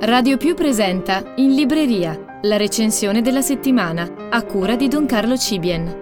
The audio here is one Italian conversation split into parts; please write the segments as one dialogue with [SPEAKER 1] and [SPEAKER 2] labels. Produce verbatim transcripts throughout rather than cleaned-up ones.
[SPEAKER 1] Radio Più presenta In Libreria, la recensione della settimana, a cura di Don Carlo Cibien.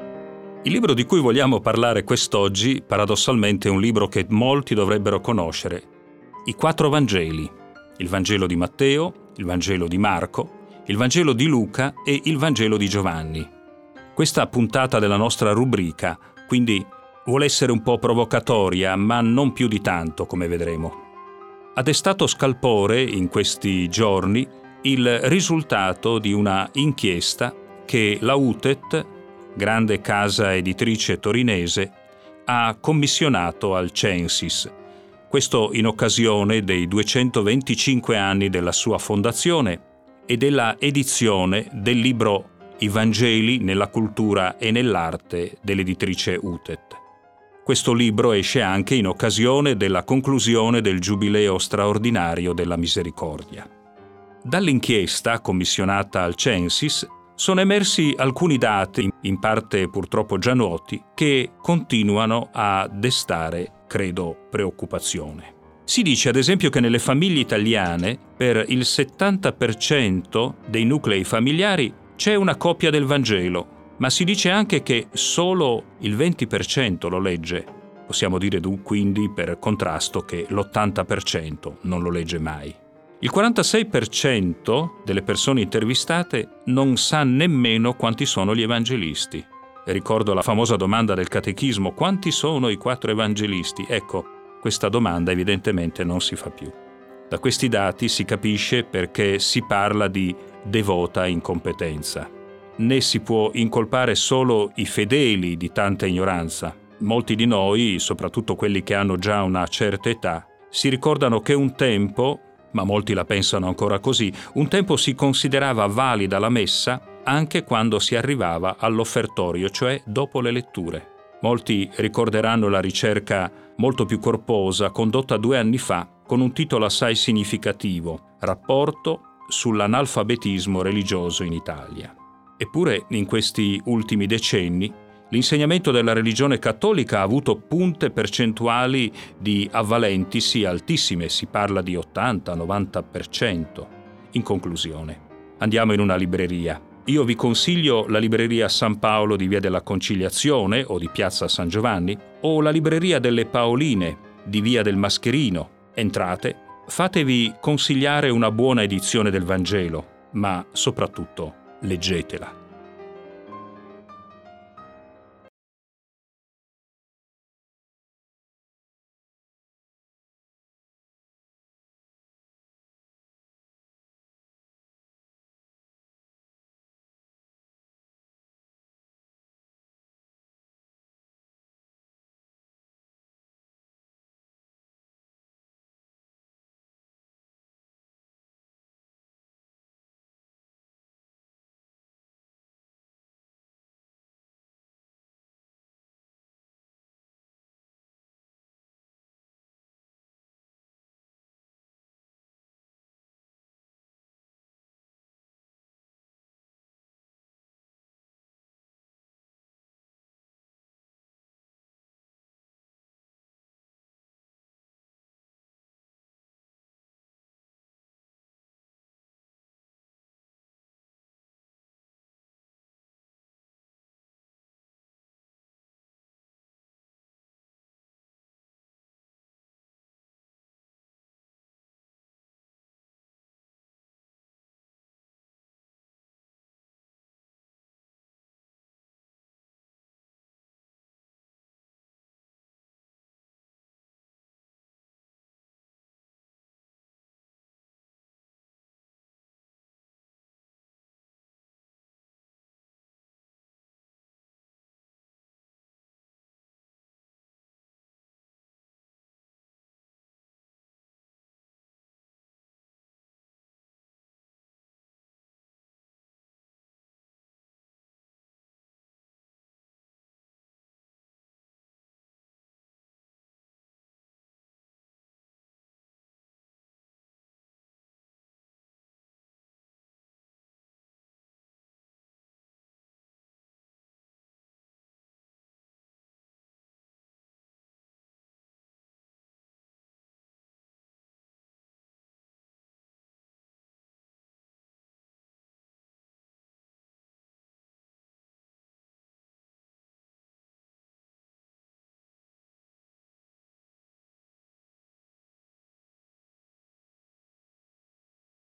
[SPEAKER 2] Il libro di cui vogliamo parlare quest'oggi, paradossalmente, è un libro che molti dovrebbero conoscere. I quattro Vangeli. Il Vangelo di Matteo, il Vangelo di Marco, il Vangelo di Luca e il Vangelo di Giovanni. Questa puntata della nostra rubrica, quindi, vuole essere un po' provocatoria, ma non più di tanto, come vedremo. Ha destato scalpore in questi giorni il risultato di una inchiesta che la U T E T, grande casa editrice torinese, ha commissionato al Censis. Questo in occasione dei duecentoventicinque anni della sua fondazione e della edizione del libro I Vangeli nella cultura e nell'arte dell'editrice U T E T. Questo libro esce anche in occasione della conclusione del Giubileo straordinario della Misericordia. Dall'inchiesta commissionata al Censis sono emersi alcuni dati, in parte purtroppo già noti, che continuano a destare, credo, preoccupazione. Si dice ad esempio che nelle famiglie italiane, per il settanta per cento dei nuclei familiari c'è una copia del Vangelo, ma si dice anche che solo il venti per cento lo legge. Possiamo dire quindi per contrasto che l'ottanta per cento non lo legge mai. Il quarantasei per cento delle persone intervistate non sa nemmeno quanti sono gli evangelisti. E ricordo la famosa domanda del catechismo: quanti sono i quattro evangelisti? Ecco, questa domanda evidentemente non si fa più. Da questi dati si capisce perché si parla di devota incompetenza. Né si può incolpare solo i fedeli di tanta ignoranza. Molti di noi, soprattutto quelli che hanno già una certa età, si ricordano che un tempo, ma molti la pensano ancora così, un tempo si considerava valida la messa anche quando si arrivava all'offertorio, cioè dopo le letture. Molti ricorderanno la ricerca molto più corposa condotta due anni fa con un titolo assai significativo: Rapporto sull'analfabetismo religioso in Italia. Eppure, in questi ultimi decenni, l'insegnamento della religione cattolica ha avuto punte percentuali di avvalentisi altissime, si parla di ottanta novanta per cento. In conclusione, andiamo in una libreria. Io vi consiglio la libreria San Paolo di Via della Conciliazione o di Piazza San Giovanni, o la libreria delle Paoline di Via del Mascherino. Entrate, fatevi consigliare una buona edizione del Vangelo, ma soprattutto leggetela.